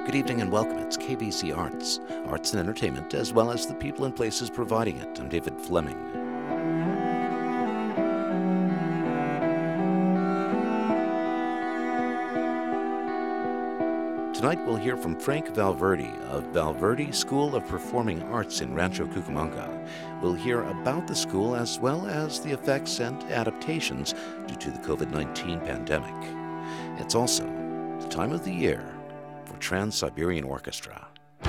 Good evening and welcome. It's KBC Arts, arts and entertainment, as well as the people and places providing it. I'm David Fleming. Tonight we'll hear from Frank Valverde of Valverde School of Performing Arts in Rancho Cucamonga. We'll hear about the school as well as the effects and adaptations due to the COVID-19 pandemic. It's also the time of the year for Trans-Siberian Orchestra.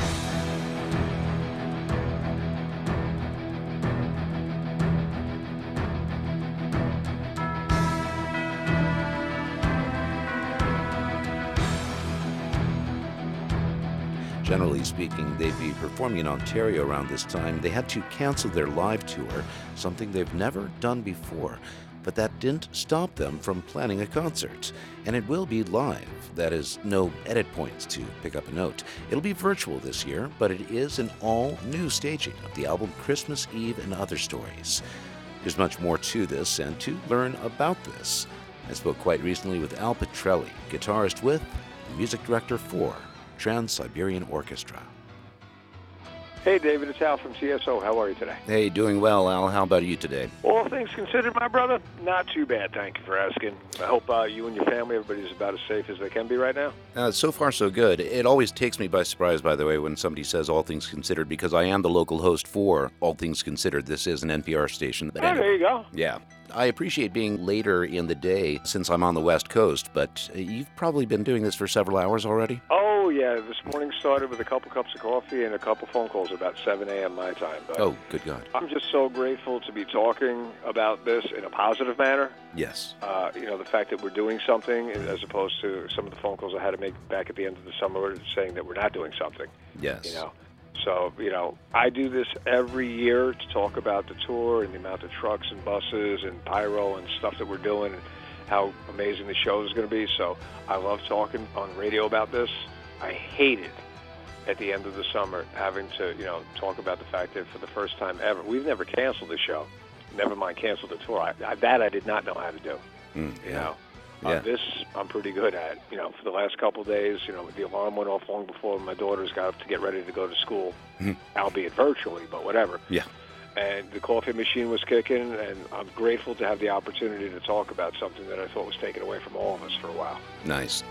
Generally speaking, they'd be performing in Ontario around this time. They had to cancel their live tour, something they've never done before. But that didn't stop them from planning a concert. And it will be live. That is, no edit points to pick up a note. It'll be virtual this year, but it is an all-new staging of the album Christmas Eve and Other Stories. There's much more to this, and to learn about this, I spoke quite recently with Al Petrelli, guitarist with, the music director for, Trans-Siberian Orchestra. Hey, David, it's Al from TSO. How are you today? Hey, doing well, Al. How about you today? All things considered, my brother, not too bad. Thank you for asking. I hope you and your family, everybody's about as safe as they can be right now. So far, so good. It always takes me by surprise, by the way, when somebody says All Things Considered, because I am the local host for All Things Considered. This is an NPR station. But anyway, there you go. Yeah. I appreciate being later in the day since I'm on the West Coast, but you've probably been doing this for several hours already? Oh, yeah. This morning started with a couple cups of coffee and a couple phone calls at about 7 a.m. my time. But oh, good God. I'm just so grateful to be talking about this in a positive manner. Yes. The fact that we're doing something as opposed to some of the phone calls I had to make back at the end of the summer saying that we're not doing something. Yes. So, I do this every year to talk about the tour and the amount of trucks and buses and pyro and stuff that we're doing and how amazing the show is going to be. So I love talking on radio about this. I hate it at the end of the summer having to, talk about the fact that for the first time ever, we've never canceled the show. Never mind canceled the tour. I did not know how to do. Yeah. This I'm pretty good at. For the last couple of days, the alarm went off long before my daughters got up to get ready to go to school, albeit virtually, but whatever. Yeah. And the coffee machine was kicking, and I'm grateful to have the opportunity to talk about something that I thought was taken away from all of us for a while. Nice.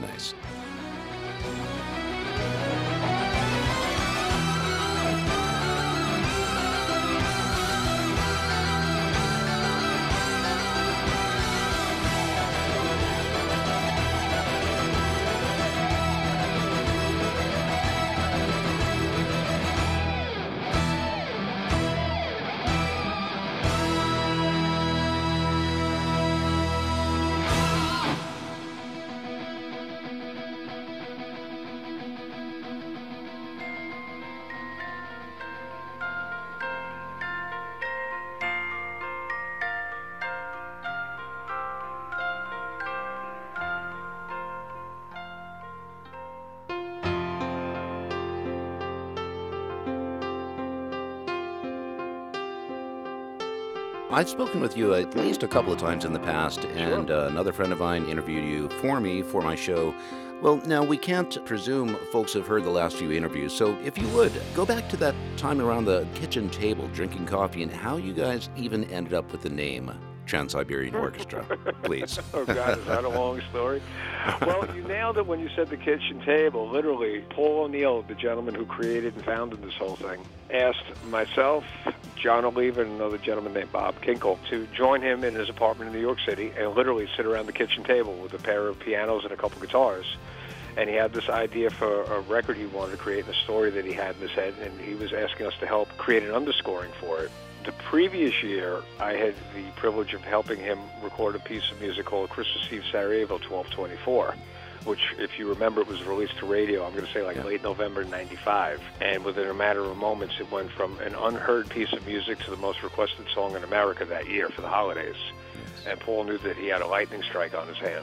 I've spoken with you at least a couple of times in the past, and another friend of mine interviewed you for me for my show. Well, now, we can't presume folks have heard the last few interviews, so if you would, go back to that time around the kitchen table drinking coffee and how you guys even ended up with the name Trans-Siberian Orchestra, please. Oh, God, is that a long story? Well, you nailed it when you said the kitchen table. Literally, Paul O'Neill, the gentleman who created and founded this whole thing, asked myself, John Oliva, and another gentleman named Bob Kinkle to join him in his apartment in New York City and literally sit around the kitchen table with a pair of pianos and a couple guitars. And he had this idea for a record he wanted to create and a story that he had in his head, and he was asking us to help create an underscoring for it. The previous year, I had the privilege of helping him record a piece of music called Christmas Eve Sarajevo 1224, which, if you remember, it was released to radio, I'm going to say late November 95. And within a matter of moments, it went from an unheard piece of music to the most requested song in America that year for the holidays. Yes. And Paul knew that he had a lightning strike on his hands.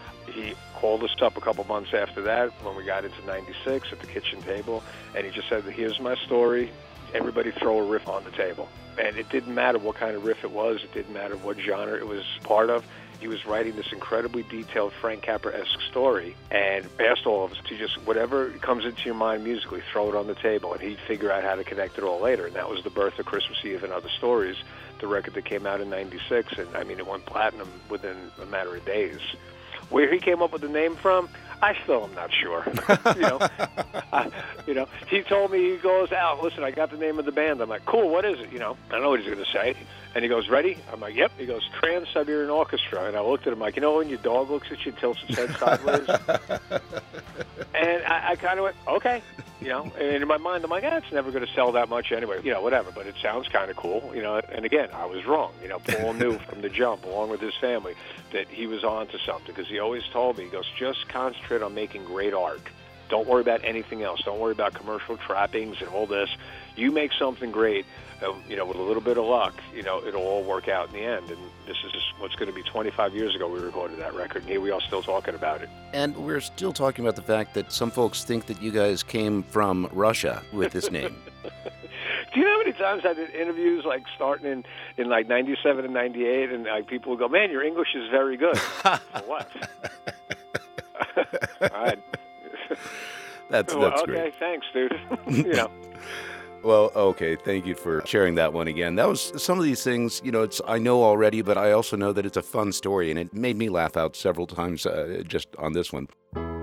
He called us up a couple months after that when we got into 96 at the kitchen table, and he just said, here's my story. Everybody throw a riff on the table. And it didn't matter what kind of riff it was. It didn't matter what genre it was part of. he was writing this incredibly detailed Frank Capra-esque story and asked all of us to just, whatever comes into your mind musically, throw it on the table, and he'd figure out how to connect it all later. And that was the birth of Christmas Eve and Other Stories, the record that came out in '96, and I mean, it went platinum within a matter of days. Where he came up with the name from, I still am not sure. He told me, he goes, Al, listen, I got the name of the band. I'm like, cool, what is it? I don't know what he's going to say. And he goes, ready? I'm like, yep. He goes, Trans-Siberian Orchestra. And I looked at him like, when your dog looks at you, tilts its head sideways? And I kind of went, okay. And in my mind, I'm like, it's never going to sell that much anyway. Whatever. But it sounds kind of cool. And again, I was wrong. Paul knew from the jump, along with his family, that he was on to something. Because he always told me, he goes, just concentrate on making great art. Don't worry about anything else. Don't worry about commercial trappings and all this. You make something great, with a little bit of luck, it'll all work out in the end. And this is just what's going to be 25 years ago we recorded that record, and here we are still talking about it. And we're still talking about the fact that some folks think that you guys came from Russia with this name. Do you know how many times I did interviews, like, starting in like 97 and 98, and like people would go, man, your English is very good. For what? All right. That's okay, great. Thanks, dude. Well, okay, thank you for sharing that one again. That was some of these things, I know already, but I also know that it's a fun story, and it made me laugh out several times just on this one.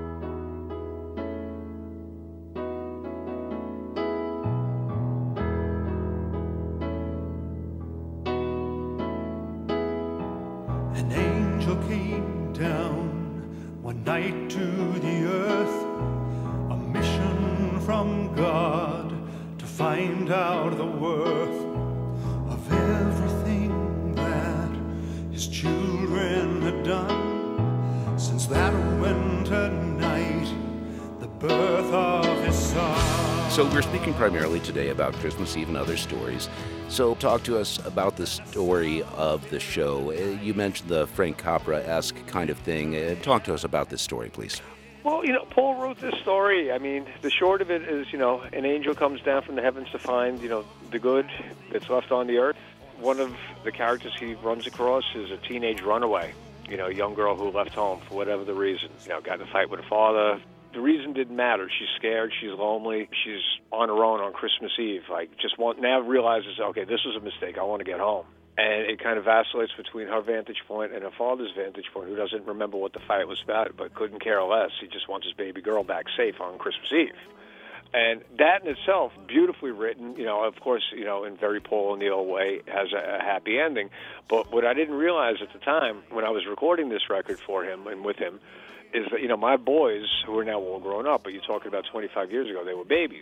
An angel came down one night to the earth, a mission from God to find out the worth of everything that his children had done since that winter night, the birth of his son. So we're speaking primarily today about Christmas Eve and Other Stories. So talk to us about the story of the show. You mentioned the Frank Capra-esque kind of thing. Talk to us about this story, please. Well, Paul wrote this story. I mean, the short of it is, an angel comes down from the heavens to find, the good that's left on the earth. One of the characters he runs across is a teenage runaway, a young girl who left home for whatever the reason. Got in a fight with her father. The reason didn't matter. She's scared. She's lonely. She's on her own on Christmas Eve. Now realizes, okay, this was a mistake. I want to get home. And it kind of vacillates between her vantage point and her father's vantage point, who doesn't remember what the fight was about, but couldn't care less. He just wants his baby girl back safe on Christmas Eve. And that in itself, beautifully written, of course, in very Paul O'Neill way, has a happy ending. But what I didn't realize at the time, when I was recording this record for him and with him, is that, my boys, who are now all grown up, but you're talking about 25 years ago, they were babies,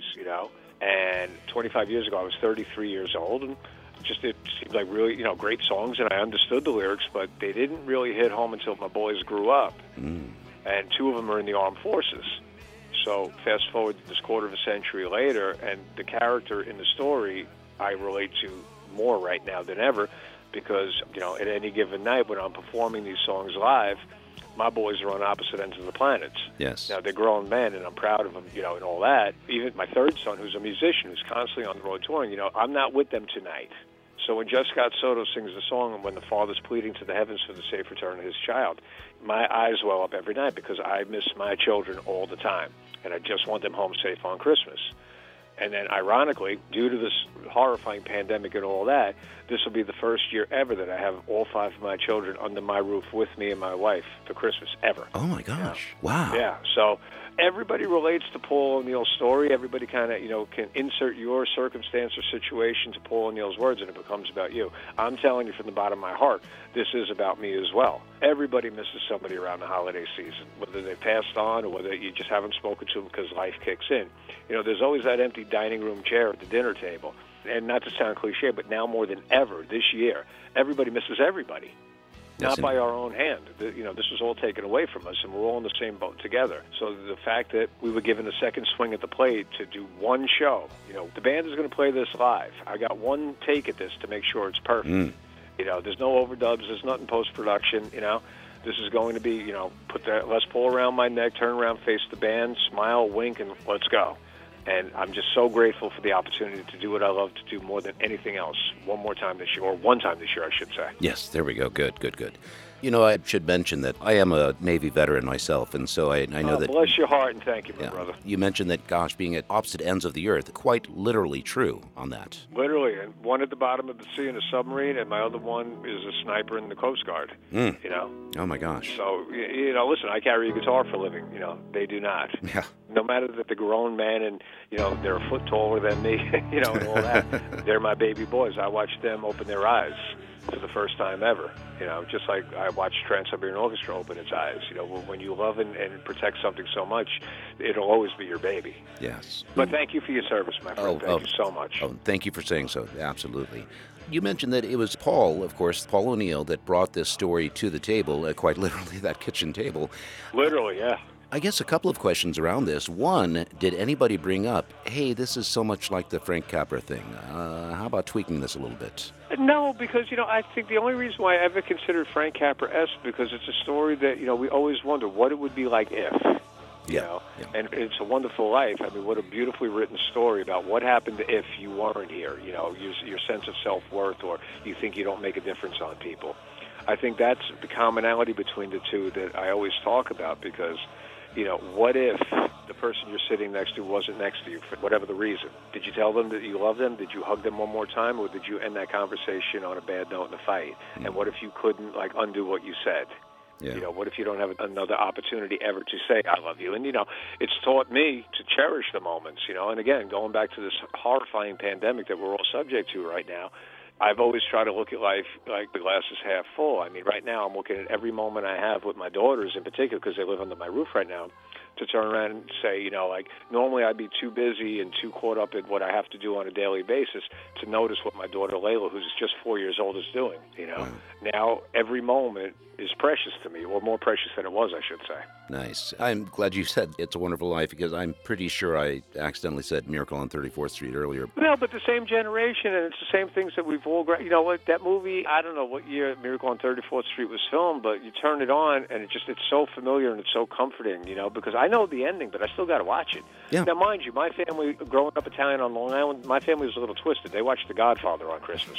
And 25 years ago, I was 33 years old, and it seemed like really, great songs, and I understood the lyrics, but they didn't really hit home until my boys grew up. And two of them are in the armed forces. So fast forward this quarter of a century later, and the character in the story I relate to more right now than ever, because, at any given night when I'm performing these songs live, my boys are on opposite ends of the planets. Yes. Now, they're grown men, and I'm proud of them, and all that. Even my third son, who's a musician, who's constantly on the road touring, I'm not with them tonight. So when Just Scott Soto sings the song, when the father's pleading to the heavens for the safe return of his child, my eyes well up every night because I miss my children all the time, and I just want them home safe on Christmas. And then, ironically, due to this horrifying pandemic and all that, this will be the first year ever that I have all 5 of my children under my roof with me and my wife for Christmas, ever. Oh, my gosh. Wow. Yeah, so everybody relates to Paul O'Neill's story. Everybody kind of, can insert your circumstance or situation to Paul O'Neill's words, and it becomes about you. I'm telling you from the bottom of my heart, this is about me as well. Everybody misses somebody around the holiday season, whether they passed on or whether you just haven't spoken to them because life kicks in. There's always that empty dining room chair at the dinner table. And not to sound cliche, but now more than ever this year, everybody misses everybody. Not by our own hand. This was all taken away from us, and we're all in the same boat together. So the fact that we were given a second swing at the plate to do one show, the band is going to play this live. I got one take at this to make sure it's perfect. There's no overdubs. There's nothing post-production, This is going to be, put the Les Paul around my neck, turn around, face the band, smile, wink, and let's go. And I'm just so grateful for the opportunity to do what I love to do more than anything else one more time this year, or one time this year, I should say. Yes, there we go. Good. You know, I should mention that I am a Navy veteran myself, and so I know that... Bless your heart, and thank you, my brother. You mentioned that, gosh, being at opposite ends of the earth, quite literally true on that. Literally, and one at the bottom of the sea in a submarine, and my other one is a sniper in the Coast Guard, you know? Oh, my gosh. So, you know, listen, I carry a guitar for a living, you know, they do not. Yeah. No matter that they're grown men and, you know, they're a foot taller than me, you know, and all that, they're my baby boys. I watch them open their eyes for the first time ever, you know, just like I watched Trans-Siberian Orchestra open its eyes. You know, when you love and protect something so much, it'll always be your baby. Yes. But thank you for your service, my friend. Thank you so much. Oh, thank you for saying so. Absolutely. You mentioned that it was Paul, of course, Paul O'Neill, that brought this story to the table, quite literally that kitchen table. Literally, yeah. I guess a couple of questions around this. One, did anybody bring up, hey, this is so much like the Frank Capra thing. How about tweaking this a little bit? No, because, you know, I think the only reason why I ever considered Frank Capra-esque because it's a story that, you know, we always wonder what it would be like if. You know, and It's a Wonderful Life. I mean, what a beautifully written story about what happened if you weren't here, you know, your sense of self-worth or you think you don't make a difference on people. I think that's the commonality between the two that I always talk about because, you know, what if the person you're sitting next to wasn't next to you for whatever the reason? Did you tell them that you love them? Did you hug them one more time? Or did you end that conversation on a bad note in a fight? And what if you couldn't, like, undo what you said? You know, what if you don't have another opportunity ever to say, I love you? And, you know, it's taught me to cherish the moments, you know. And, again, going back to this horrifying pandemic that we're all subject to right now, I've always tried to look at life like the glass is half full. I mean, right now I'm looking at every moment I have with my daughters in particular because they live under my roof right now to turn around and say, you know, like normally I'd be too busy and too caught up in what I have to do on a daily basis to notice what my daughter Layla, who's just 4 years old, is doing, you know. Now every moment is precious to me, or more precious than it was, I should say. Nice. I'm glad you said It's a Wonderful Life because I'm pretty sure I accidentally said Miracle on 34th Street earlier. No, but the same generation, and it's the same things that we've all... You know what, that movie, I don't know what year Miracle on 34th Street was filmed, but you turn it on, and it's so familiar and it's so comforting, you know, because I know the ending, but I still got to watch it. Yeah. Now, mind you, my family, growing up Italian on Long Island, my family was a little twisted. They watched The Godfather on Christmas.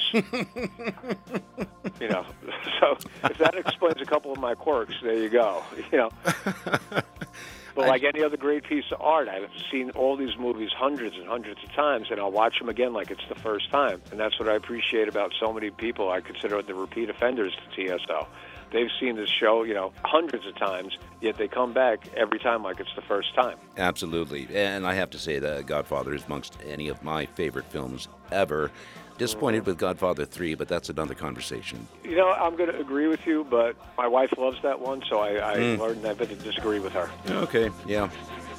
You know, so if that explains a couple of my quirks, there you go, you know. But like any other great piece of art, I've seen all these movies hundreds and hundreds of times, and I'll watch them again like it's the first time. And that's what I appreciate about so many people. I consider the repeat offenders to TSO. They've seen this show, you know, hundreds of times, yet they come back every time like it's the first time. Absolutely. And I have to say that Godfather is amongst any of my favorite films ever. Disappointed with Godfather 3, but that's another conversation. You know, I'm going to agree with you, but my wife loves that one, so I learned never to disagree with her. Okay, yeah.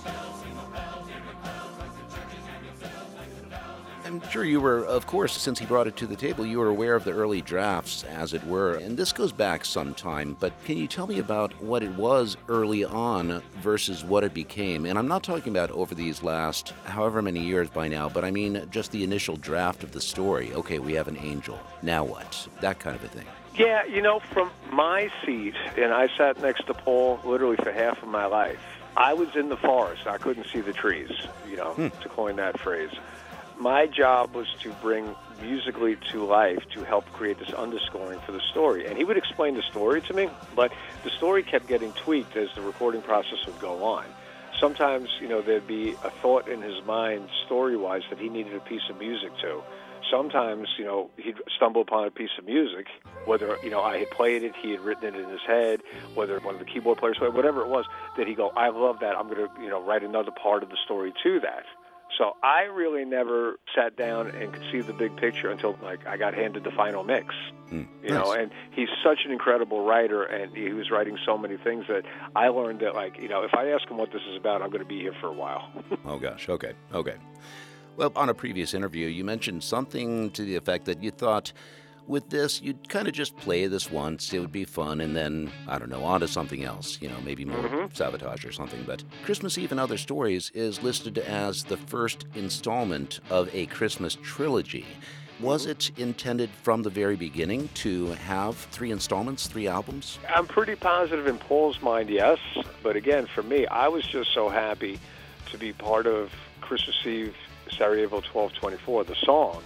I'm sure you were, of course, since he brought it to the table, you were aware of the early drafts, as it were, and this goes back some time, but can you tell me about what it was early on versus what it became? And I'm not talking about over these last however many years by now, but I mean just the initial draft of the story. Okay, we have an angel. Now what? That kind of a thing. Yeah, you know, from my seat, and I sat next to Paul literally for half of my life, I was in the forest. I couldn't see the trees, you know, to coin that phrase. My job was to bring musically to life to help create this underscoring for the story. And he would explain the story to me, but the story kept getting tweaked as the recording process would go on. Sometimes, you know, there'd be a thought in his mind, story-wise, that he needed a piece of music to. Sometimes, you know, he'd stumble upon a piece of music, whether, you know, I had played it, he had written it in his head, whether one of the keyboard players, whatever it was, that he'd go, I love that, I'm going to, you know, write another part of the story to that. So I really never sat down and could see the big picture until, like, I got handed the final mix, you know, and he's such an incredible writer, and he was writing so many things that I learned that, like, you know, if I ask him what this is about, I'm going to be here for a while. Oh, gosh. Okay. Well, on a previous interview, you mentioned something to the effect that you thought with this, you'd kind of just play this once, it would be fun, and then, I don't know, on to something else, you know, maybe more Sabotage or something. But Christmas Eve and Other Stories is listed as the first installment of a Christmas trilogy. Was it intended from the very beginning to have 3 installments, 3 albums? I'm pretty positive in Paul's mind, yes. But again, for me, I was just so happy to be part of Christmas Eve, Sarajevo 1224, the song.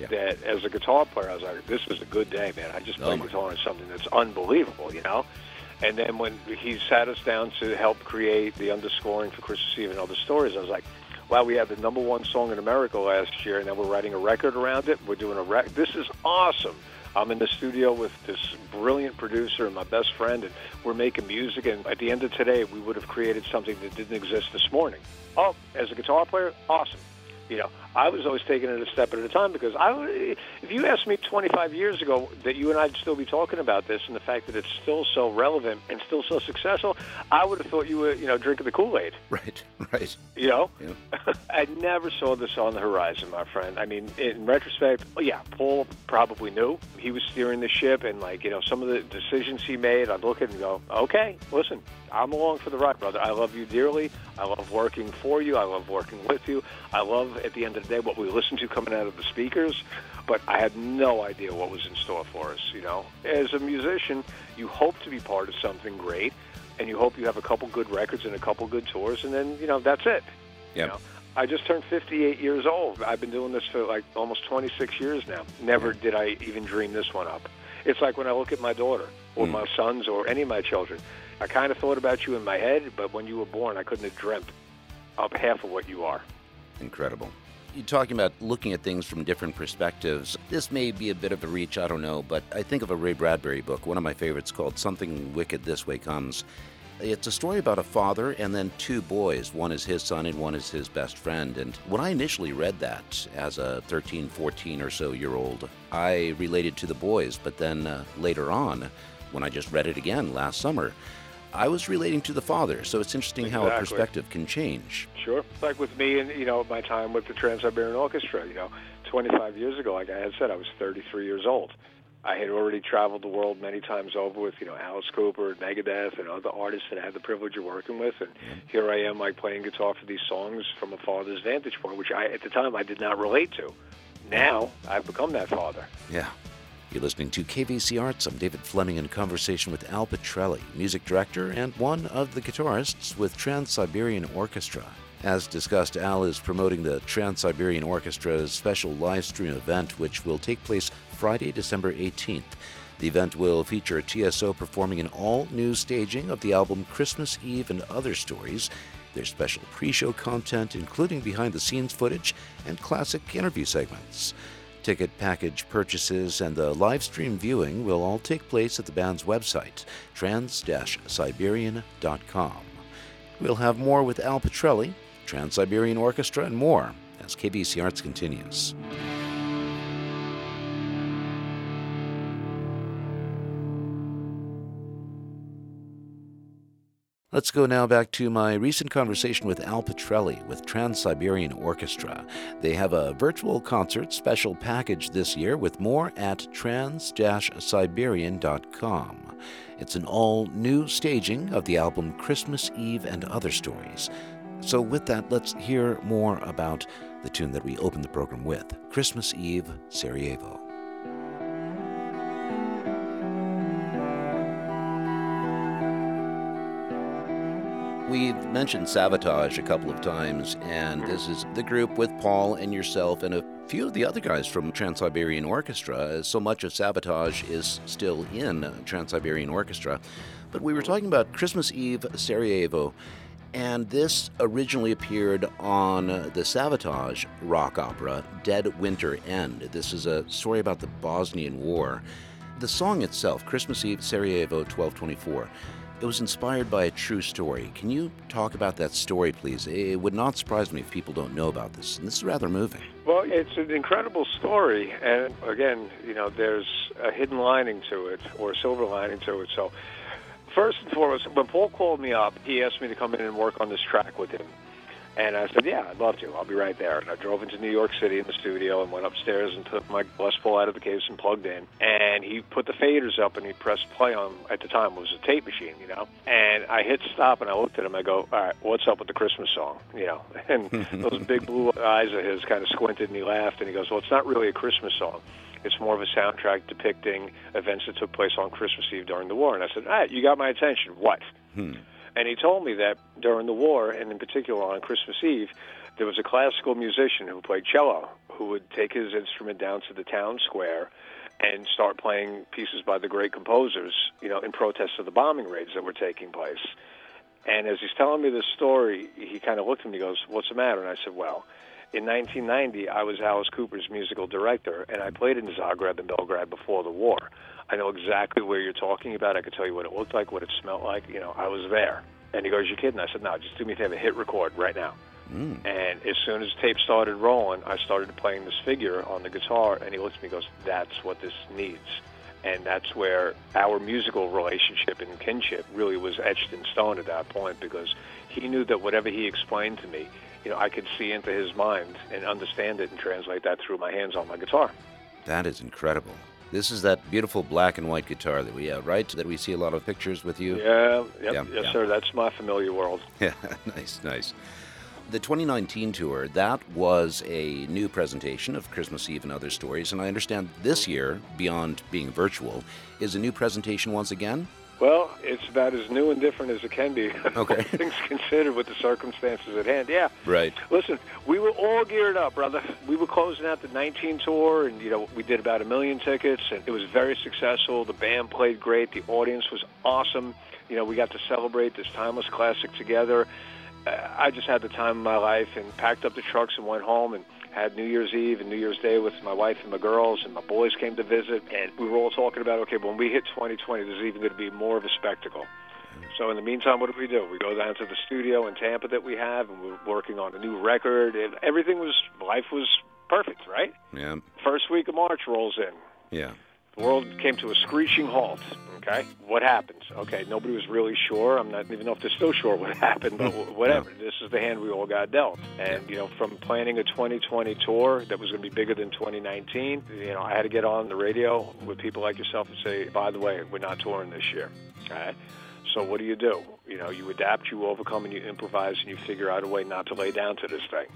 that as a guitar player, I was like, this was a good day, man. I just played guitar on something that's unbelievable, you know? And then when he sat us down to help create the underscoring for Christmas Eve and Other Stories, I was like, wow, we had the #1 song in America last year, and then we're writing a record around it. We're doing a record. This is awesome. I'm in the studio with this brilliant producer and my best friend, and we're making music. And at the end of today, we would have created something that didn't exist this morning. Oh, as a guitar player, awesome. You know, I was always taking it a step at a time because if you asked me 25 years ago that you and I'd still be talking about this and the fact that it's still so relevant and still so successful, I would have thought you were, drinking the Kool-Aid. Right. You know? Yeah. I never saw this on the horizon, my friend. I mean, in retrospect, Paul probably knew. He was steering the ship, and, some of the decisions he made, I'd look at it and go, okay, listen, I'm along for the ride, brother. I love you dearly. I love working for you. I love working with you. I love, at the end of the day, what we listen to coming out of the speakers, but I had no idea what was in store for us, As a musician, you hope to be part of something great, and you hope you have a couple good records and a couple good tours, and then, that's it. Yeah. I just turned 58 years old. I've been doing this for almost 26 years now. Never did I even dream this one up. It's like when I look at my daughter or my sons or any of my children, I kind of thought about you in my head, but when you were born, I couldn't have dreamt of half of what you are. Incredible. You're talking about looking at things from different perspectives. This may be a bit of a reach, I don't know, but I think of a Ray Bradbury book, one of my favorites, called Something Wicked This Way Comes. It's a story about a father and then two boys. One is his son and one is his best friend. And when I initially read that as a 13, 14 or so year old, I related to the boys. But then later on, when I just read it again last summer, I was relating to the father. So it's interesting how a perspective can change. Sure. Like with me and, my time with the Trans-Siberian Orchestra, 25 years ago, like I had said, I was 33 years old. I had already traveled the world many times over with, Alice Cooper, Megadeth, and other artists that I had the privilege of working with. And here I am, playing guitar for these songs from a father's vantage point, which at the time, I did not relate to. Now, I've become that father. Yeah. You're listening to KVC Arts. I'm David Fleming in conversation with Al Pitrelli, music director and one of the guitarists with Trans-Siberian Orchestra. As discussed, Al is promoting the Trans-Siberian Orchestra's special live stream event, which will take place Friday, December 18th. The event will feature a TSO performing an all-new staging of the album Christmas Eve and Other Stories. There's special pre-show content, including behind-the-scenes footage and classic interview segments. Ticket package purchases and the live stream viewing will all take place at the band's website, trans-siberian.com. We'll have more with Al Pitrelli, Trans-Siberian Orchestra, and more as KVC Arts continues. Let's go now back to my recent conversation with Al Pitrelli with Trans-Siberian Orchestra. They have a virtual concert special package this year with more at trans-siberian.com. It's an all-new staging of the album Christmas Eve and Other Stories. So with that, let's hear more about the tune that we opened the program with, Christmas Eve, Sarajevo. We've mentioned Savatage a couple of times, and this is the group with Paul and yourself and a few of the other guys from Trans-Siberian Orchestra. So much of Savatage is still in Trans-Siberian Orchestra. But we were talking about Christmas Eve, Sarajevo, and this originally appeared on the Savatage rock opera, Dead Winter End. This is a story about the Bosnian War. The song itself, Christmas Eve, Sarajevo, 1224, it was inspired by a true story. Can you talk about that story, please? It would not surprise me if people don't know about this, and this is rather moving. Well, it's an incredible story, and again, there's a hidden lining to it, or a silver lining to it. So, first and foremost, when Paul called me up, he asked me to come in and work on this track with him. And I said, yeah, I'd love to. I'll be right there. And I drove into New York City in the studio and went upstairs and took my Les Paul out of the case and plugged in. And he put the faders up and he pressed play on, at the time, it was a tape machine, And I hit stop and I looked at him. I go, all right, what's up with the Christmas song? And those big blue eyes of his kind of squinted and he laughed. And he goes, well, it's not really a Christmas song. It's more of a soundtrack depicting events that took place on Christmas Eve during the war. And I said, all right, you got my attention. What? And he told me that during the war, and in particular on Christmas Eve, there was a classical musician who played cello, who would take his instrument down to the town square and start playing pieces by the great composers, in protest of the bombing raids that were taking place. And as he's telling me this story, he kind of looked at me and he goes, "What's the matter?" And I said, "Well, in 1990, I was Alice Cooper's musical director, and I played in Zagreb and Belgrade before the war. I know exactly where you're talking about. I could tell you what it looked like, what it smelled like. I was there." And he goes, "You kidding?" I said, "No, just do me a favor, hit record right now." And as soon as the tape started rolling, I started playing this figure on the guitar, and he looks at me and goes, "That's what this needs." And that's where our musical relationship and kinship really was etched in stone at that point, because he knew that whatever he explained to me, I could see into his mind and understand it and translate that through my hands on my guitar. That is incredible. This is that beautiful black and white guitar that we have, right? That we see a lot of pictures with you? Yeah, yes, sir. That's my familiar world. Yeah, nice. The 2019 tour, that was a new presentation of Christmas Eve and Other Stories, and I understand this year, beyond being virtual, is a new presentation once again? Well, it's about as new and different as it can be. Okay. Things considered with the circumstances at hand. Yeah. Right. Listen, we were all geared up, brother. We were closing out the 19 tour, and, we did about 1 million tickets, and it was very successful. The band played great. The audience was awesome. We got to celebrate this timeless classic together. I just had the time of my life and packed up the trucks and went home and had New Year's Eve and New Year's Day with my wife and my girls, and my boys came to visit, and we were all talking about, okay, when we hit 2020, there's even going to be more of a spectacle. So in the meantime, what do? We go down to the studio in Tampa that we have, and we're working on a new record, and life was perfect, right? Yeah. First week of March rolls in. Yeah. The world came to a screeching halt, okay? What happens? Okay, nobody was really sure. I'm not even know if they're still sure what happened, but whatever. This is the hand we all got dealt. And, from planning a 2020 tour that was going to be bigger than 2019, I had to get on the radio with people like yourself and say, by the way, we're not touring this year, okay? So what do? You adapt, you overcome, and you improvise, and you figure out a way not to lay down to this thing.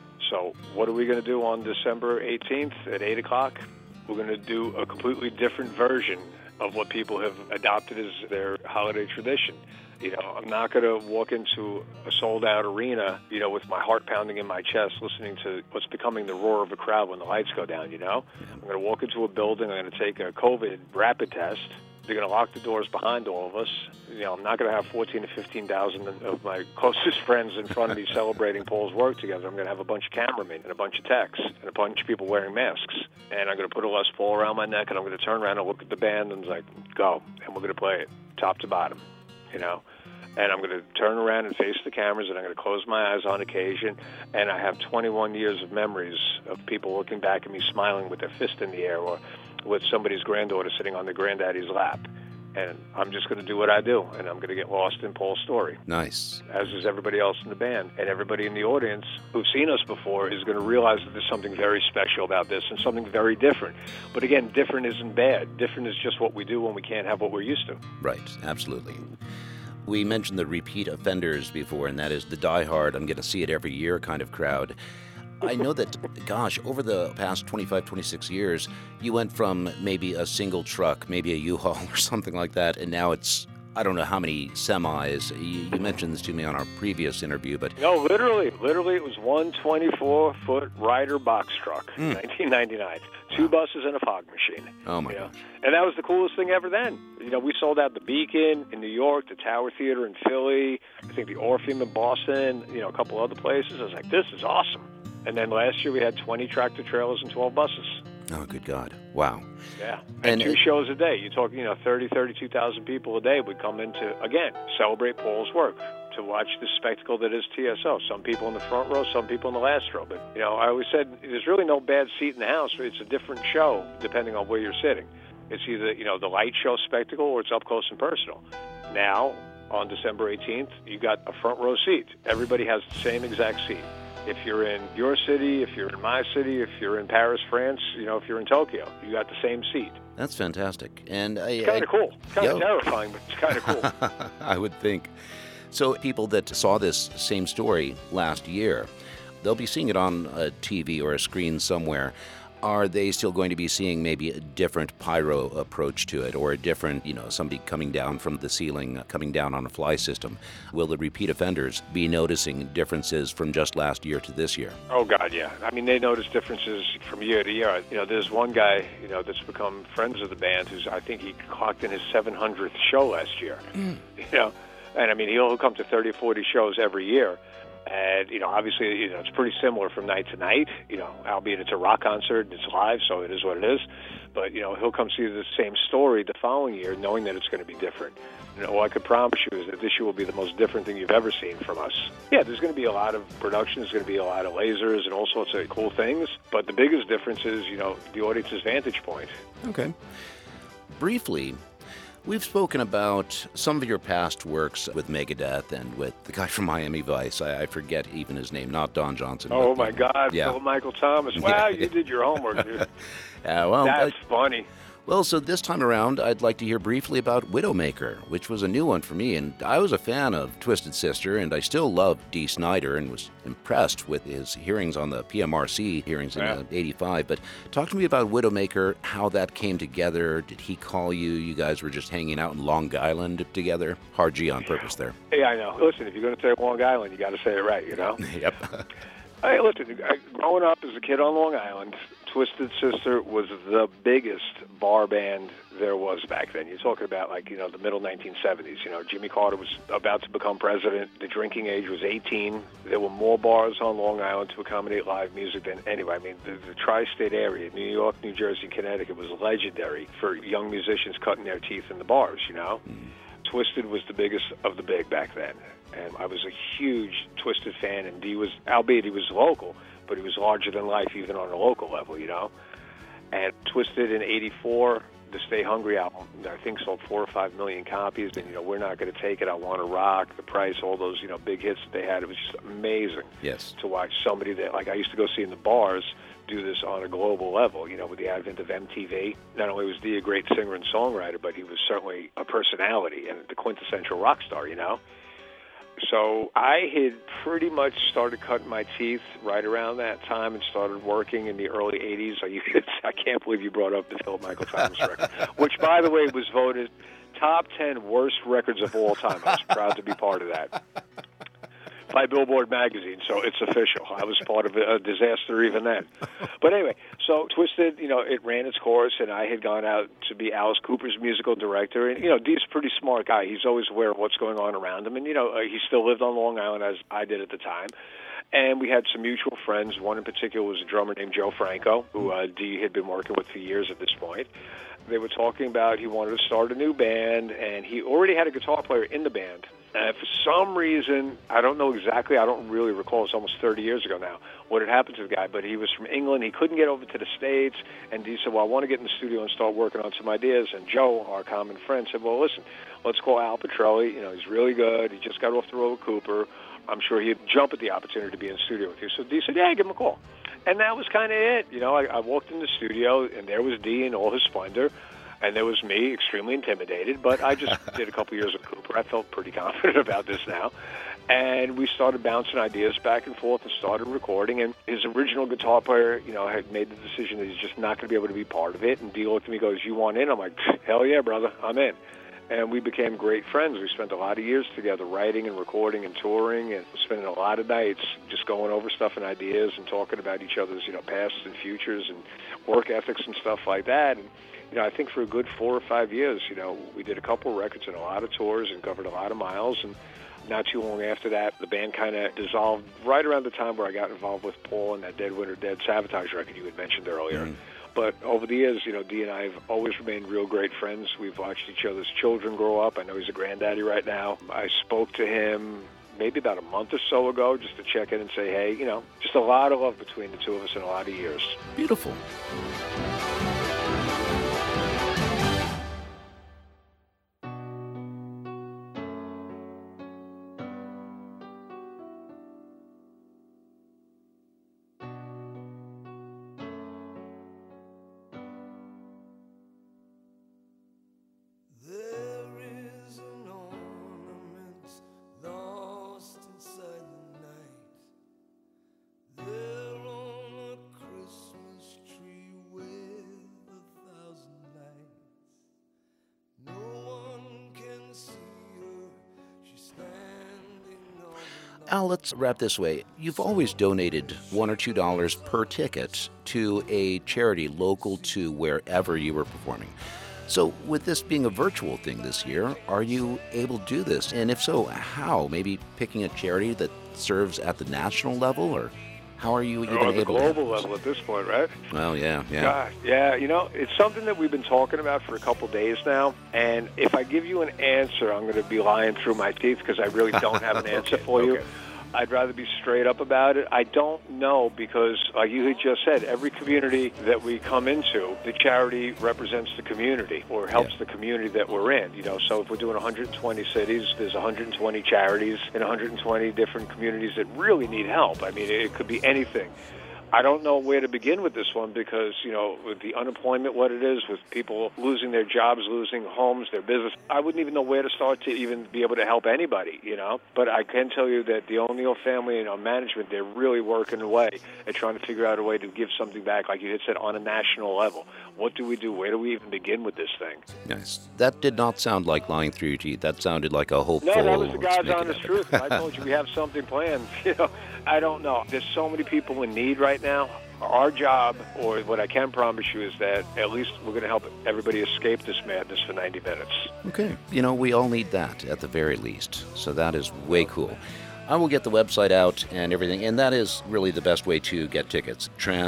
So what are we going to do on December 18th at 8 o'clock? We're going to do a completely different version of what people have adopted as their holiday tradition. I'm not going to walk into a sold-out arena, with my heart pounding in my chest, listening to what's becoming the roar of a crowd when the lights go down, I'm going to walk into a building, I'm going to take a COVID rapid test. They're going to lock the doors behind all of us. I'm not going to have 14 to 15,000 of my closest friends in front of me celebrating Paul's work together. I'm going to have a bunch of cameramen and a bunch of techs and a bunch of people wearing masks. And I'm going to put a Les Paul around my neck, and I'm going to turn around and look at the band and go. And we're going to play it top to bottom, And I'm going to turn around and face the cameras, and I'm going to close my eyes on occasion. And I have 21 years of memories of people looking back at me smiling with their fist in the air, or with somebody's granddaughter sitting on their granddaddy's lap. And I'm just going to do what I do, and I'm going to get lost in Paul's story. Nice. As is everybody else in the band. And everybody in the audience who's seen us before is going to realize that there's something very special about this and something very different. But again, different isn't bad. Different is just what we do when we can't have what we're used to. Right, absolutely. We mentioned the repeat offenders before, and that is the diehard, I'm going to see it every year kind of crowd. I know that, over the past 25, 26 years, you went from maybe a single truck, maybe a U-Haul or something like that, and now it's, I don't know how many semis. You mentioned this to me on our previous interview, but... No, literally, it was one 24-foot Ryder box truck in 1999. Two buses and a fog machine. Oh, my gosh. And that was the coolest thing ever then. We sold out the Beacon in New York, the Tower Theater in Philly, I think the Orpheum in Boston, a couple other places. I was like, this is awesome. And then last year we had 20 tractor trailers and 12 buses. Oh, good God. Wow. Yeah. And 2 shows a day. You're talking, 32,000 people a day would come in to, again, celebrate Paul's work, to watch the spectacle that is TSO. Some people in the front row, some people in the last row. But, I always said there's really no bad seat in the house. It's a different show depending on where you're sitting. It's either, the light show spectacle or it's up close and personal. Now, on December 18th, you got a front row seat. Everybody has the same exact seat. If you're in your city, if you're in my city, if you're in Paris, France, if you're in Tokyo, you got the same seat. That's fantastic. And it's kind of cool. It's kind of terrifying, but it's kind of cool. I would think. So people that saw this same story last year, they'll be seeing it on a TV or a screen somewhere. Are they still going to be seeing maybe a different pyro approach to it, or a different, somebody coming down from the ceiling, coming down on a fly system? Will the repeat offenders be noticing differences from just last year to this year? Oh, God, yeah. I mean, they notice differences from year to year. There's one guy, that's become friends of the band I think he clocked in his 700th show last year. And I mean, he'll come to 30 or 40 shows every year. And, obviously, it's pretty similar from night to night, albeit it's a rock concert and it's live, so it is what it is. But, he'll come see the same story the following year knowing that it's going to be different. All I could promise you is that this year will be the most different thing you've ever seen from us. Yeah, there's going to be a lot of production. There's going to be a lot of lasers and all sorts of cool things. But the biggest difference is, the audience's vantage point. Okay. Briefly, we've spoken about some of your past works with Megadeth and with the guy from Miami Vice. I forget even his name, not Don Johnson. Oh, my God, yeah. Phil Michael Thomas. Wow, you did your homework, dude. Well, that's funny. Well, so this time around, I'd like to hear briefly about Widowmaker, which was a new one for me. And I was a fan of Twisted Sister, and I still love Dee Snider and was impressed with his hearings on the PMRC hearings in '85. But talk to me about Widowmaker, how that came together. Did he call you? You guys were just hanging out in Long Island together? Hard G on purpose there. Yeah, I know. Listen, if you're going to say Long Island, you got to say it right, Yep. Hey, listen, growing up as a kid on Long Island, Twisted Sister was the biggest bar band there was back then. You're talking about, the middle 1970s. Jimmy Carter was about to become president. The drinking age was 18. There were more bars on Long Island to accommodate live music than anyway. I mean, the tri-state area, New York, New Jersey, Connecticut, was legendary for young musicians cutting their teeth in the bars, Twisted was the biggest of the big back then. And I was a huge Twisted fan, and Dee was, albeit he was local, but he was larger than life even on a local level, And Twisted in '84, the Stay Hungry album, I think sold 4 or 5 million copies, and, We're Not Gonna Take It, I Want to Rock, The Price, all those, big hits that they had. It was just amazing to watch somebody that, I used to go see in the bars, do this on a global level, with the advent of MTV. Not only was Dee a great singer and songwriter, but he was certainly a personality and the quintessential rock star, So I had pretty much started cutting my teeth right around that time and started working in the early 80s. I can't believe you brought up the Phil Michael Thomas record, which, by the way, was voted top 10 worst records of all time. I was proud to be part of that by Billboard magazine, so it's official. I was part of a disaster even then. But anyway, so Twisted, it ran its course, and I had gone out to be Alice Cooper's musical director. And, Dee's a pretty smart guy. He's always aware of what's going on around him. And, he still lived on Long Island, as I did at the time. And we had some mutual friends. One in particular was a drummer named Joe Franco, who Dee had been working with for years at this point. They were talking about he wanted to start a new band, and he already had a guitar player in the band. And for some reason, I don't know exactly, I don't really recall, it's almost 30 years ago now, what had happened to the guy, but he was from England. He couldn't get over to the States, and Dee said, well, I want to get in the studio and start working on some ideas. And Joe, our common friend, said, well, listen, let's call Al Petrelli. He's really good. He just got off the road with Cooper. I'm sure he'd jump at the opportunity to be in the studio with you. So Dee said, yeah, give him a call. And that was kind of it. I walked in the studio, and there was Dee in all his splendor. And there was me, extremely intimidated, but I just did a couple years with Cooper. I felt pretty confident about this now. And we started bouncing ideas back and forth and started recording. And his original guitar player, had made the decision that he's just not going to be able to be part of it. And Dee looked at me and goes, you want in? I'm like, hell yeah, brother, I'm in. And we became great friends. We spent a lot of years together writing and recording and touring and spending a lot of nights just going over stuff and ideas and talking about each other's, pasts and futures and work ethics and stuff like that. And I think for a good 4 or 5 years, we did a couple records and a lot of tours and covered a lot of miles. And not too long after that, the band kind of dissolved right around the time where I got involved with Paul and that Dead Winter Dead Sabotage record you had mentioned earlier. Mm-hmm. But over the years, Dee and I have always remained real great friends. We've watched each other's children grow up. I know he's a granddaddy right now. I spoke to him maybe about a month or so ago just to check in and say, hey, just a lot of love between the two of us in a lot of years. Beautiful. There on a Christmas tree Al, let's wrap this way. You've always donated $1 or $2 per ticket to a charity local to wherever you were performing. So with this being a virtual thing this year, are you able to do this? And if so, how? Maybe picking a charity that serves at the national level, or how are you even Or the able to? global level at this point, right? Well, yeah. God, yeah, it's something that we've been talking about for a couple days now, and if I give you an answer, I'm going to be lying through my teeth because I really don't have an answer for you. I'd rather be straight up about it. I don't know because, like you had just said, every community that we come into, the charity represents the community or helps the community that we're in. So if we're doing 120 cities, there's 120 charities in 120 different communities that really need help. I mean, it could be anything. I don't know where to begin with this one because, with the unemployment, what it is, with people losing their jobs, losing homes, their business, I wouldn't even know where to start to even be able to help anybody, But I can tell you that the O'Neill family and management, they're really working away at trying to figure out a way to give something back, like you had said, on a national level. What do we do? Where do we even begin with this thing? Nice. That did not sound like lying through your teeth. That sounded like a hopeful... No, that was the God's honest truth. I told you we have something planned. I don't know. There's so many people in need right now. Our job, or what I can promise you, is that at least we're going to help everybody escape this madness for 90 minutes. Okay. We all need that at the very least. So that is way cool. I will get the website out and everything, and that is really the best way to get tickets,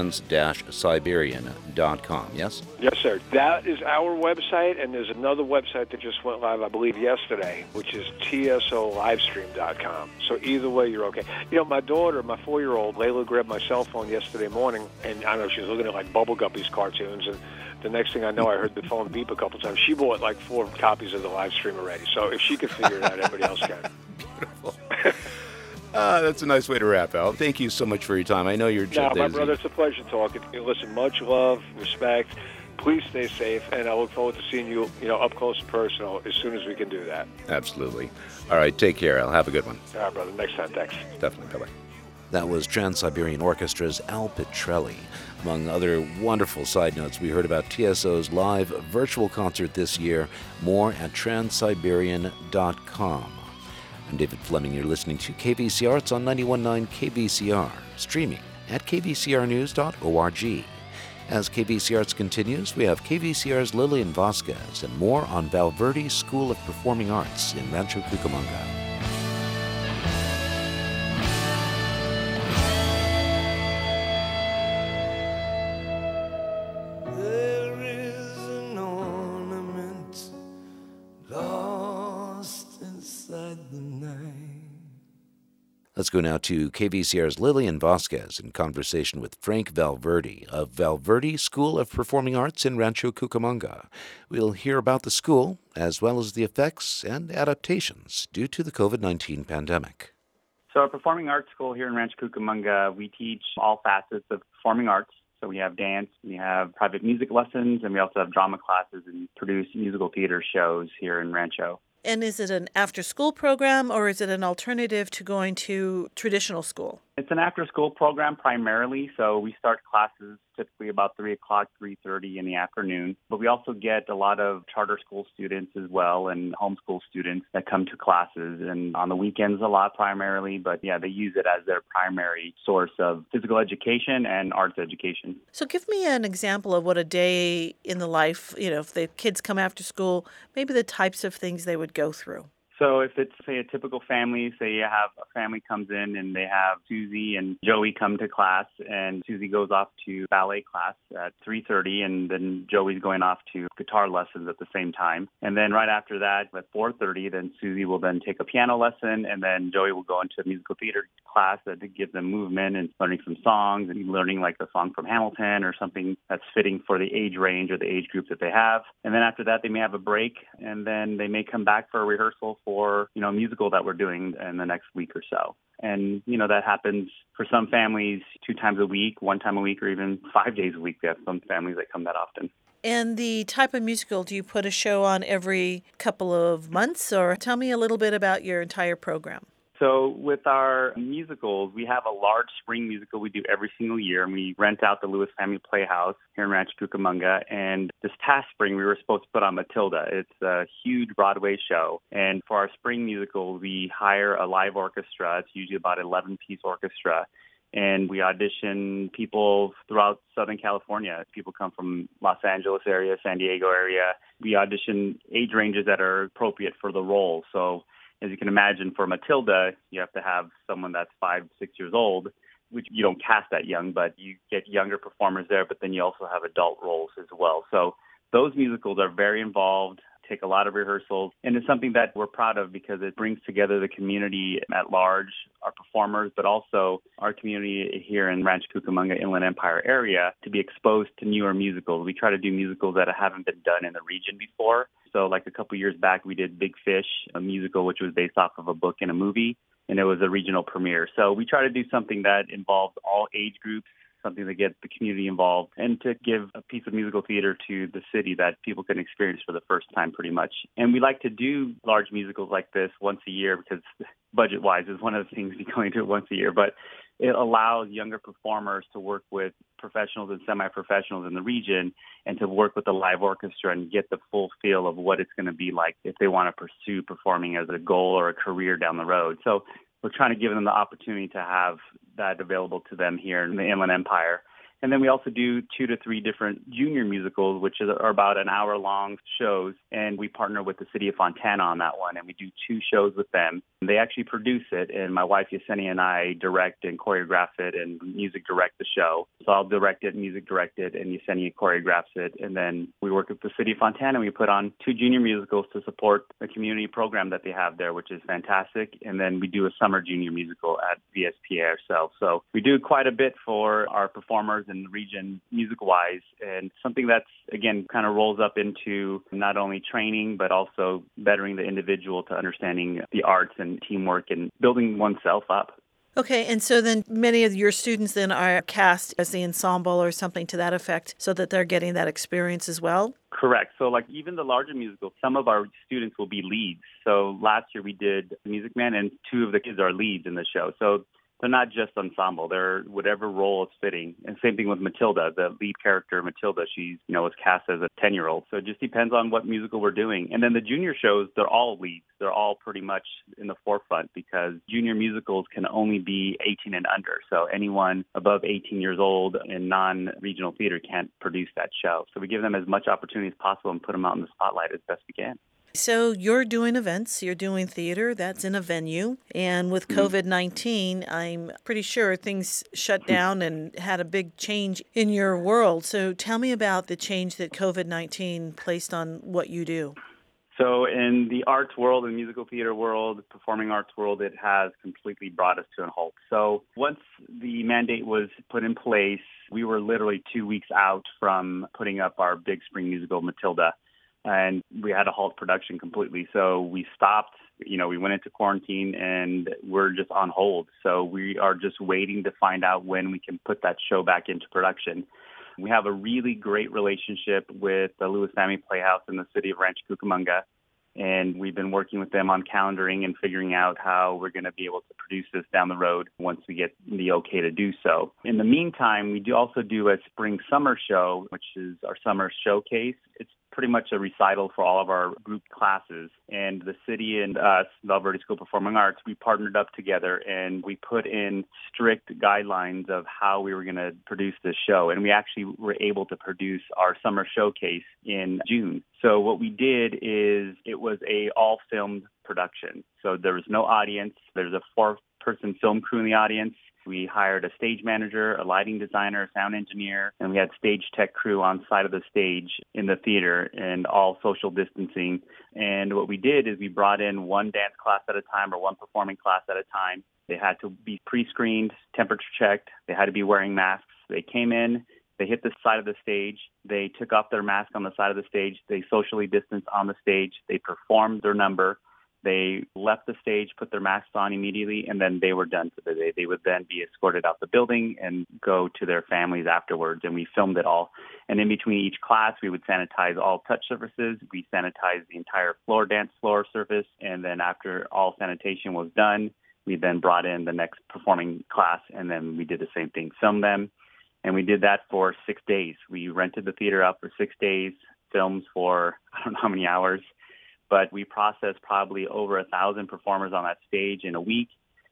trans-siberian.com, yes? Yes, sir. That is our website, and there's another website that just went live, I believe, yesterday, which is tsolivestream.com. So either way, you're okay. My daughter, my 4-year-old, Layla, grabbed my cell phone yesterday morning, and I don't know, she was looking at, like, Bubble Guppies cartoons, and the next thing I know, I heard the phone beep a couple times. She bought, like, 4 copies of the live stream already. So if she can figure it out, everybody else can. Beautiful. That's a nice way to wrap, Al. Thank you so much for your time. I know you're just busy. My brother, it's a pleasure talking. Listen, much love, respect. Please stay safe, and I look forward to seeing you, up close and personal as soon as we can do that. Absolutely. All right, take care, Al. Have a good one. All right, brother. Next time, thanks. Definitely. Bye-bye. That was Trans-Siberian Orchestra's Al Pitrelli. Among other wonderful side notes, we heard about TSO's live virtual concert this year. More at transsiberian.com. I'm David Fleming. You're listening to KVCR. It's on 91.9 KVCR, streaming at kvcrnews.org. As KVCR continues, we have KVCR's Lillian Vasquez and more on Valverde School of Performing Arts in Rancho Cucamonga. Let's go now to KVCR's Lillian Vasquez in conversation with Frank Valverde of Valverde School of Performing Arts in Rancho Cucamonga. We'll hear about the school, as well as the effects and adaptations due to the COVID-19 pandemic. So our Performing Arts School here in Rancho Cucamonga, we teach all facets of performing arts. So we have dance, we have private music lessons, and we also have drama classes and produce musical theater shows here in Rancho. And is it an after-school program, or is it an alternative to going to traditional school? It's an after-school program primarily, so we start classes typically about 3 o'clock, 3:30 in the afternoon. But we also get a lot of charter school students as well and homeschool students that come to classes. And on the weekends a lot primarily, but yeah, they use it as their primary source of physical education and arts education. So give me an example of what a day in the life, if the kids come after school, maybe the types of things they would go through. So if it's, say, a typical family, say you have a family comes in and they have Susie and Joey come to class, and Susie goes off to ballet class at 3:30, and then Joey's going off to guitar lessons at the same time. And then right after that, at 4:30, then Susie will then take a piano lesson, and then Joey will go into a musical theater class that gives them movement and learning some songs and learning like the song from Hamilton or something that's fitting for the age range or the age group that they have. And then after that, they may have a break, and then they may come back for a rehearsal for, a musical that we're doing in the next week or so. And, that happens for some families 2 times a week, 1 time a week, or even 5 days a week. We have some families that come that often. And the type of musical, do you put a show on every couple of months, or tell me a little bit about your entire program? So So with our musicals, we have a large spring musical we do every single year, and we rent out the Lewis Family Playhouse here in Rancho Cucamonga. And this past spring, we were supposed to put on Matilda. It's a huge Broadway show. And for our spring musical, we hire a live orchestra. It's usually about an 11-piece orchestra. And we audition people throughout Southern California. People come from Los Angeles area, San Diego area. We audition age ranges that are appropriate for the role. So as you can imagine, for Matilda, you have to have someone that's 5, 6 years old, which you don't cast that young, but you get younger performers there, but then you also have adult roles as well. So those musicals are very involved, take a lot of rehearsals, and it's something that we're proud of because it brings together the community at large, our performers, but also our community here in Rancho Cucamonga, Inland Empire area to be exposed to newer musicals. We try to do musicals that haven't been done in the region before. So like a couple years back, we did Big Fish, a musical which was based off of a book and a movie, and it was a regional premiere. So we try to do something that involves all age groups, something to get the community involved, and to give a piece of musical theater to the city that people can experience for the first time pretty much. And we like to do large musicals like this once a year because budget-wise is one of the things we going to do it once a year. But it allows younger performers to work with professionals and semi-professionals in the region and to work with the live orchestra and get the full feel of what it's going to be like if they want to pursue performing as a goal or a career down the road. So we're trying to give them the opportunity to have that available to them here in the Inland Empire. And then we also do 2 to 3 different junior musicals, which are about an hour-long shows. And we partner with the city of Fontana on that one, and we do 2 shows with them. And they actually produce it, and my wife Yesenia and I direct and choreograph it and music direct the show. So I'll direct it, music direct it, and Yesenia choreographs it. And then we work with the city of Fontana, and we put on 2 junior musicals to support the community program that they have there, which is fantastic. And then we do a summer junior musical at VSPA ourselves. So we do quite a bit for our performers in the region music-wise, and something that's, again, kind of rolls up into not only training, but also bettering the individual to understanding the arts and teamwork and building oneself up. Okay, and so then many of your students then are cast as the ensemble or something to that effect so that they're getting that experience as well? Correct. So like even the larger musicals, some of our students will be leads. So last year we did Music Man, and 2 of the kids are leads in the show. So they're not just ensemble. They're whatever role is fitting. And same thing with Matilda, the lead character, Matilda. She's, was cast as a 10-year-old. So it just depends on what musical we're doing. And then the junior shows, they're all leads. They're all pretty much in the forefront because junior musicals can only be 18 and under. So anyone above 18 years old in non-regional theater can't produce that show. So we give them as much opportunity as possible and put them out in the spotlight as best we can. So you're doing events, you're doing theater, that's in a venue. And with COVID-19, I'm pretty sure things shut down and had a big change in your world. So tell me about the change that COVID-19 placed on what you do. So in the arts world, and musical theater world, performing arts world, it has completely brought us to a halt. So once the mandate was put in place, we were literally 2 weeks out from putting up our big spring musical, Matilda. And we had to halt production completely. So we stopped, we went into quarantine and we're just on hold. So we are just waiting to find out when we can put that show back into production. We have a really great relationship with the Lewis Family Playhouse in the city of Rancho Cucamonga. And we've been working with them on calendaring and figuring out how we're going to be able to produce this down the road once we get the okay to do so. In the meantime, we also do a spring-summer show, which is our summer showcase. It's pretty much a recital for all of our group classes. And the city and us, Val Verde School of Performing Arts, we partnered up together and we put in strict guidelines of how we were going to produce this show. And we actually were able to produce our summer showcase in June. So what we did is it was a all-filmed production. So there was no audience. There's a 4-person film crew in the audience. We hired a stage manager, a lighting designer, a sound engineer, and we had stage tech crew on side of the stage in the theater and all social distancing. And what we did is we brought in 1 dance class at a time or 1 performing class at a time. They had to be pre-screened, temperature checked. They had to be wearing masks. They came in. They hit the side of the stage. They took off their mask on the side of the stage. They socially distanced on the stage. They performed their number. They left the stage, put their masks on immediately, and then they were done for the day. They would then be escorted out the building and go to their families afterwards, and we filmed it all. And in between each class, we would sanitize all touch surfaces. We sanitized the entire dance floor surface, and then after all sanitation was done, We then brought in the next performing class, and then we did the same thing, filmed them. And we did that for 6 days. We rented the theater out for 6 days, films for I don't know how many hours, but we processed probably over 1,000 performers on that stage in a week.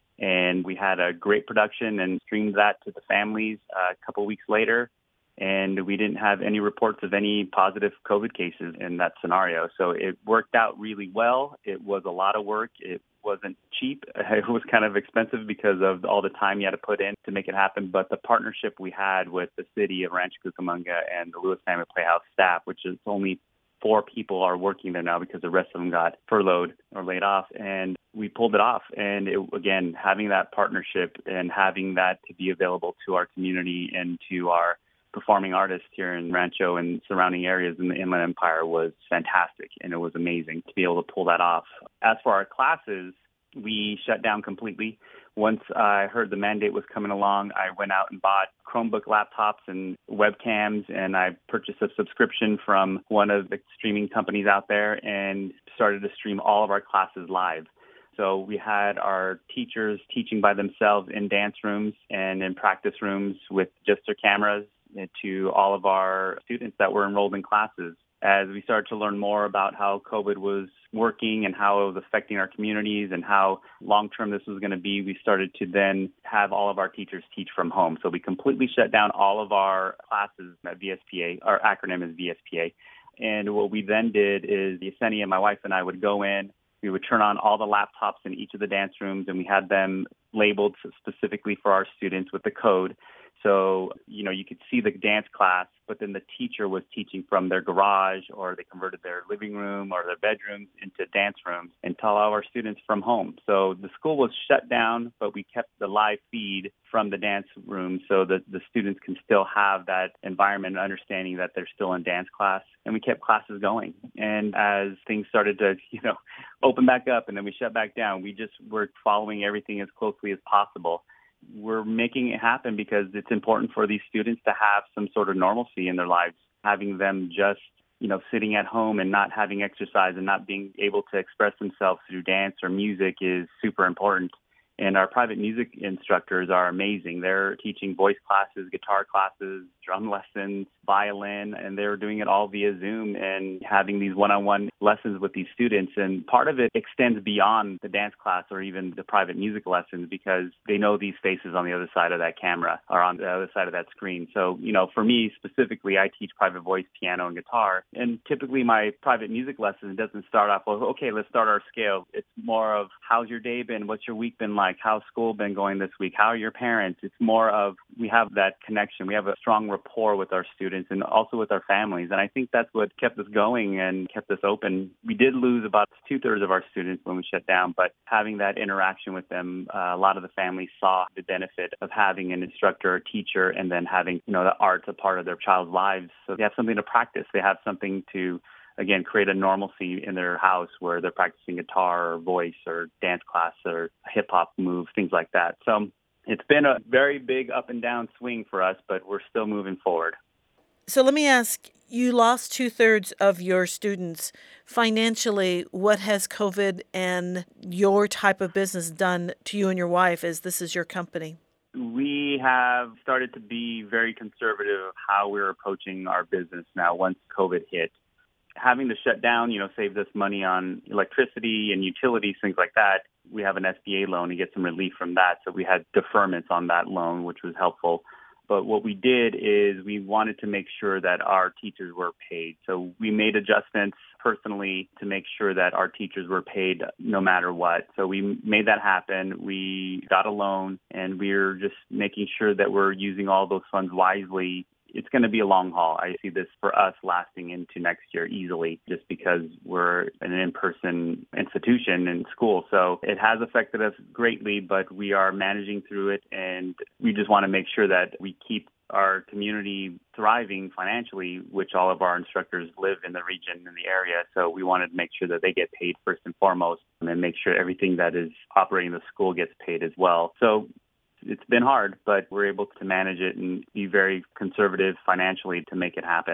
And we had a great production and streamed that to the families a couple weeks later. And we didn't have any reports of any positive COVID cases in that scenario. So it worked out really well. It was a lot of work. It wasn't cheap. It was kind of expensive because of all the time you had to put in to make it happen. But the partnership we had with the city of Rancho Cucamonga and the Lewis Family Playhouse staff, which is only 4 people are working there now because the rest of them got furloughed or laid off. And we pulled it off. And again, having that partnership and having that to be available to our community and to our performing artists here in Rancho and surrounding areas in the Inland Empire was fantastic, and it was amazing to be able to pull that off. As for our classes, we shut down completely. Once I heard the mandate was coming along, I went out and bought Chromebook laptops and webcams, and I purchased a subscription from one of the streaming companies out there and started to stream all of our classes live. So we had our teachers teaching by themselves in dance rooms and in practice rooms with just their cameras to all of our students that were enrolled in classes. As we started to learn more about how COVID was working and how it was affecting our communities and how long-term this was going to be, we started to then have all of our teachers teach from home. So we completely shut down all of our classes at VSPA. Our acronym is VSPA. And what we then did is Yesenia, my wife, and I would go in. We would turn on all the laptops in each of the dance rooms, and we had them labeled specifically for our students with the code. So, you could see the dance class, but then the teacher was teaching from their garage, or they converted their living room or their bedrooms into dance rooms and taught all our students from home. So the school was shut down, but we kept the live feed from the dance room so that the students can still have that environment and understanding that they're still in dance class. And we kept classes going. And as things started to, open back up and then we shut back down, we just were following everything as closely as possible. We're making it happen because it's important for these students to have some sort of normalcy in their lives. Having them just, sitting at home and not having exercise and not being able to express themselves through dance or music is super important. And our private music instructors are amazing. They're teaching voice classes, guitar classes, drum lessons, violin, and they're doing it all via Zoom and having these one-on-one lessons with these students. And part of it extends beyond the dance class or even the private music lessons because they know these faces on the other side of that camera or on the other side of that screen. So, for me specifically, I teach private voice, piano, and guitar. And typically my private music lesson doesn't start off, well, okay, let's start our scale. It's more of, how's your day been? What's your week been like? How's school been going this week? How are your parents? It's more of, we have that connection. We have a strong rapport with our students and also with our families. And I think that's what kept us going and kept us open. We did lose about 2/3 of our students when we shut down, but having that interaction with them, a lot of the families saw the benefit of having an instructor or teacher and then having, the arts a part of their child's lives. So they have something to practice. They have something to, again, create a normalcy in their house where they're practicing guitar or voice or dance class or hip-hop moves, things like that. So it's been a very big up and down swing for us, but we're still moving forward. So let me ask, you lost 2/3 of your students. Financially, what has COVID and your type of business done to you and your wife as this is your company? We have started to be very conservative of how we're approaching our business now once COVID hit. Having to shut down, saved us money on electricity and utilities, things like that. We have an SBA loan to get some relief from that. So we had deferments on that loan, which was helpful. But what we did is we wanted to make sure that our teachers were paid. So we made adjustments personally to make sure that our teachers were paid no matter what. So we made that happen. We got a loan, and we're just making sure that we're using all those funds wisely. It's going to be a long haul. I see this for us lasting into next year easily just because we're an in-person institution in school. So it has affected us greatly, but we are managing through it, and we just want to make sure that we keep our community thriving financially, which all of our instructors live in the region, in the area. So we wanted to make sure that they get paid first and foremost and make sure everything that is operating the school gets paid as well. So it's been hard, but we're able to manage it and be very conservative financially to make it happen.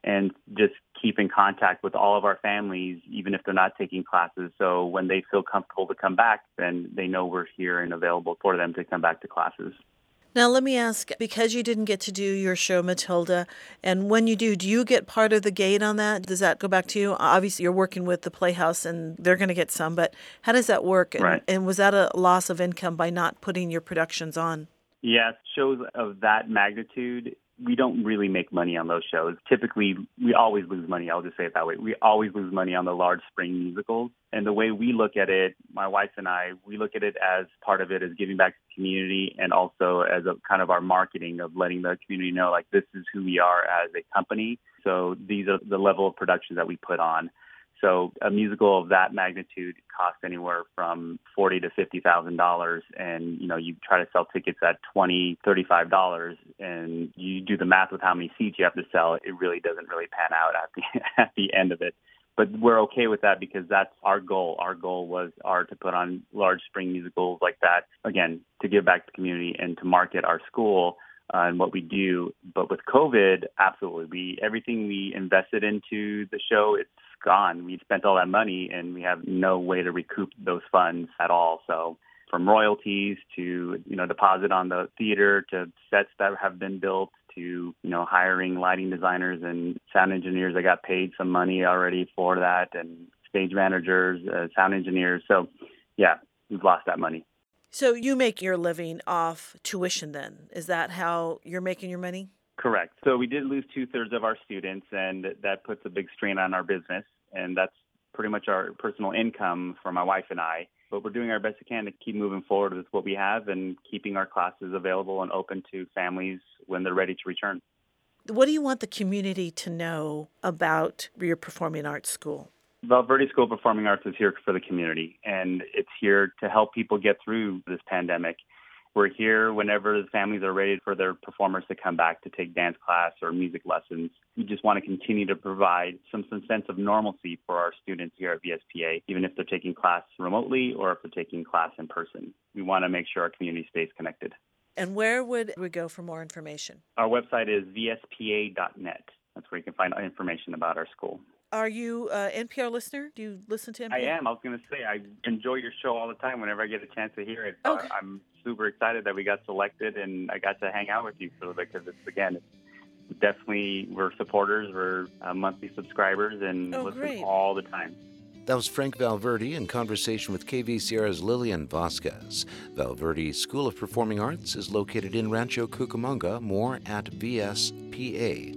and just keep in contact with all of our families, even if they're not taking classes. So when they feel comfortable to come back, then they know we're here and available for them to come back to classes. Now, let me ask, because you didn't get to do your show, Matilda, and when you do you get part of the gate on that? Does that go back to you? Obviously, you're working with the Playhouse, and they're going to get some, but how does that work? Right. And was that a loss of income by not putting your productions on? Yes, shows of that magnitude, we don't really make money on those shows. Typically, we always lose money. I'll just say it that way. We always lose money on the large spring musicals. And the way we look at it, my wife and I, we look at it as part of it as giving back to the community, and also as a kind of our marketing of letting the community know, like, this is who we are as a company. So these are the level of productions that we put on. So a musical of that magnitude costs anywhere from $40,000 to $50,000, and you try to sell tickets at $20, $35, and you do the math with how many seats you have to sell. It really doesn't really pan out at the end of it. But we're okay with that because that's our goal. Our goal was to put on large spring musicals like that, again, to give back to the community and to market our school and what we do. But with COVID, absolutely, everything we invested into the show, it's gone. We spent all that money and we have no way to recoup those funds at all. So from royalties to, deposit on the theater to sets that have been built to, hiring lighting designers and sound engineers. I got paid some money already for that, and stage managers, sound engineers. So yeah, we've lost that money. So you make your living off tuition then? Is that how you're making your money? Correct. So we did lose 2/3 of our students, and that puts a big strain on our business. And that's pretty much our personal income for my wife and I. But we're doing our best we can to keep moving forward with what we have and keeping our classes available and open to families when they're ready to return. What do you want the community to know about your performing arts school? Valverde School of Performing Arts is here for the community, and it's here to help people get through this pandemic. We're here whenever the families are ready for their performers to come back to take dance class or music lessons. We just want to continue to provide some sense of normalcy for our students here at VSPA, even if they're taking class remotely or if they're taking class in person. We want to make sure our community stays connected. And where would we go for more information? Our website is vspa.net. That's where you can find information about our school. Are you an NPR listener? Do you listen to NPR? I am. I was going to say, I enjoy your show all the time whenever I get a chance to hear it. Okay. I'm super excited that we got selected and I got to hang out with you for a little bit because it's definitely, we're supporters, we're monthly subscribers and listen great. all the time. That was Frank Valverde in conversation with KVCR's Lillian Vasquez. Valverde School of Performing Arts is located in Rancho Cucamonga. More at vspa.net.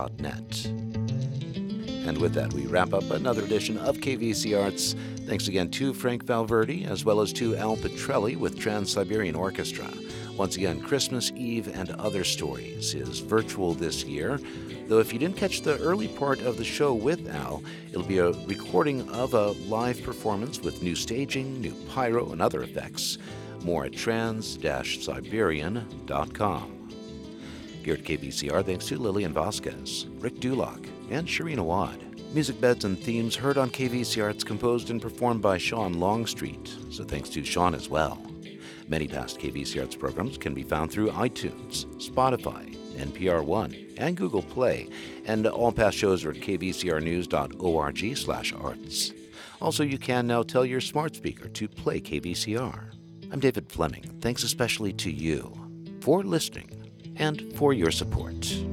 And with that, we wrap up another edition of KVC Arts. Thanks again to Frank Valverde, as well as to Al Petrelli with Trans-Siberian Orchestra. Once again, Christmas Eve and Other Stories is virtual this year, though if you didn't catch the early part of the show with Al, it'll be a recording of a live performance with new staging, new pyro, and other effects. More at trans-siberian.com. Here at KVCR, thanks to Lillian Vasquez, Rick Dulock, and Shireen Awad. Music beds and themes heard on KVC Arts composed and performed by Sean Longstreet, so thanks to Sean as well. Many past KVC Arts programs can be found through iTunes, Spotify, NPR One, and Google Play, and all past shows are at kvcrnews.org/arts. Also, you can now tell your smart speaker to play KVCR. I'm David Fleming. Thanks especially to you for listening and for your support.